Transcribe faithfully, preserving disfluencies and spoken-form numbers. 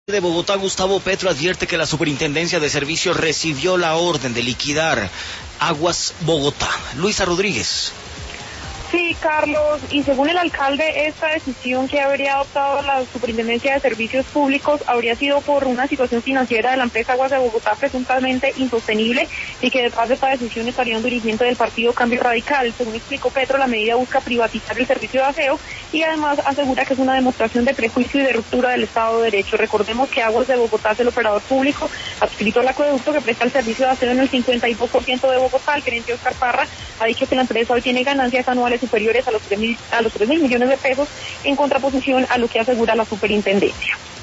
De Bogotá, Gustavo Petro, advierte que la Superintendencia de Servicios recibió la orden de liquidar Aguas Bogotá. Luisa Rodríguez. Sí, Carlos, y según el alcalde, esta decisión que habría adoptado la Superintendencia de Servicios Públicos habría sido por una situación financiera de la empresa Aguas de Bogotá presuntamente insostenible y que detrás de esta decisión estaría un dirigente del partido Cambio Radical. Según explicó Petro, la medida busca privatizar el servicio de aseo y además asegura que es una demostración de prejuicio y de ruptura del Estado de Derecho. Recordemos que Aguas de Bogotá es el operador público adscrito al acueducto que presta el servicio de aseo en el cincuenta y dos por ciento de Bogotá. El gerente Oscar Parra ha dicho que la empresa hoy tiene ganancias anuales superiores a los tres mil a los tres mil millones de pesos, en contraposición a lo que asegura la superintendencia.